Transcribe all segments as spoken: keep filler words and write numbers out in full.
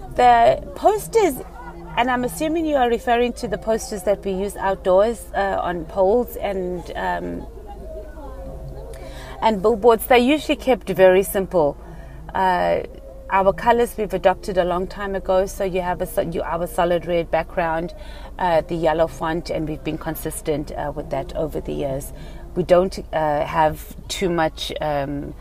The posters, and I'm assuming you are referring to the posters that we use outdoors uh, on poles and um, and billboards. They're usually kept very simple. Uh, our colors we've adopted a long time ago, so you have a you our solid red background, uh, the yellow font, and we've been consistent uh, with that over the years. We don't uh, have too much um,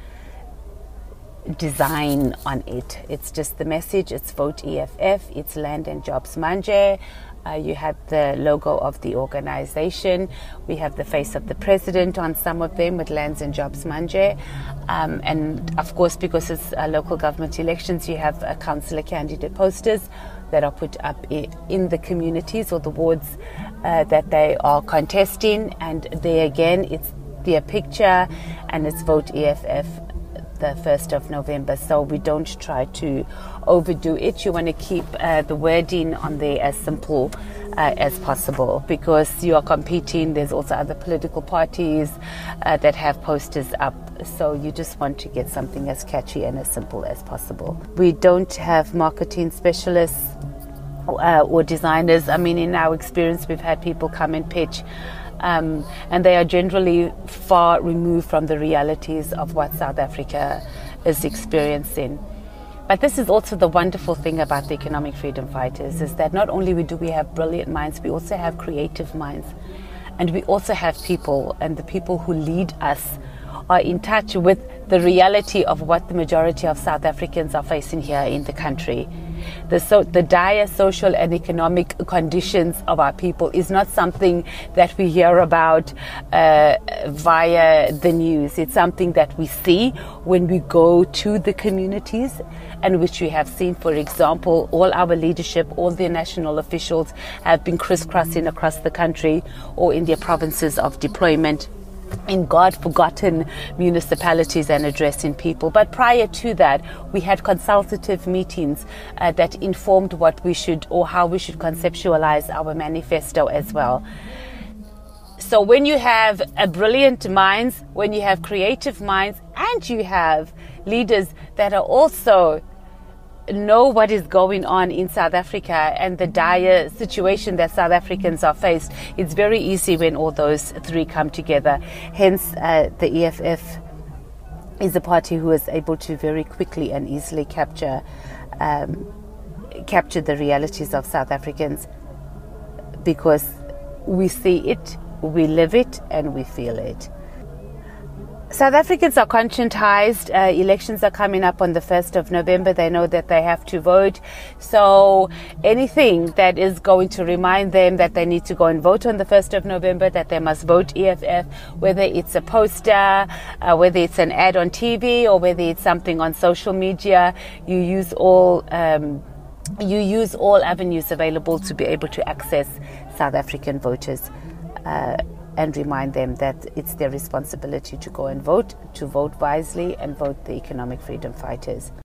design on it. It's just the message. It's Vote E F F. It's Land and Jobs Manje. Uh, you have the logo of the organization. We have the face of the president on some of them with Lands and Jobs Manje. Um, and of course, because it's uh, local government elections, you have uh, councillor candidate posters that are put up I- in the communities or the wards uh, that they are contesting. And there again, it's their picture and it's Vote E F F the first of November, so we don't try to overdo it. You want to keep uh, the wording on there as simple uh, as possible, because you are competing. There's also other political parties uh, that have posters up, so you just want to get something as catchy and as simple as possible. We don't have marketing specialists uh, or designers. I mean, in our experience, we've had people come and pitch Um, and they are generally far removed from the realities of what South Africa is experiencing. But this is also the wonderful thing about the economic freedom fighters, is that not only do we have brilliant minds, we also have creative minds. And we also have people, and the people who lead us are in touch with the reality of what the majority of South Africans are facing here in the country. The, so, the dire social and economic conditions of our people is not something that we hear about uh, via the news. It's something that we see when we go to the communities, and which we have seen. For example, all our leadership, all the national officials have been crisscrossing across the country or in their provinces of deployment, in God-forgotten municipalities and addressing people. But prior to that, we had consultative meetings uh, that informed what we should, or how we should conceptualize our manifesto as well. So when you have a brilliant minds, when you have creative minds, and you have leaders that are also know what is going on in South Africa and the dire situation that South Africans are faced, it's very easy when all those three come together. Hence, uh, the E F F is a party who is able to very quickly and easily capture um, capture the realities of South Africans, because we see it, we live it, and we feel it. South Africans are conscientized. Uh, elections are coming up on the first of November. They know that they have to vote. So anything that is going to remind them that they need to go and vote on the first of November, that they must vote E F F, whether it's a poster, uh, whether it's an ad on T V, or whether it's something on social media, you use all um, you use all avenues available to be able to access South African voters. Uh, and remind them that it's their responsibility to go and vote, to vote wisely and vote the economic freedom fighters.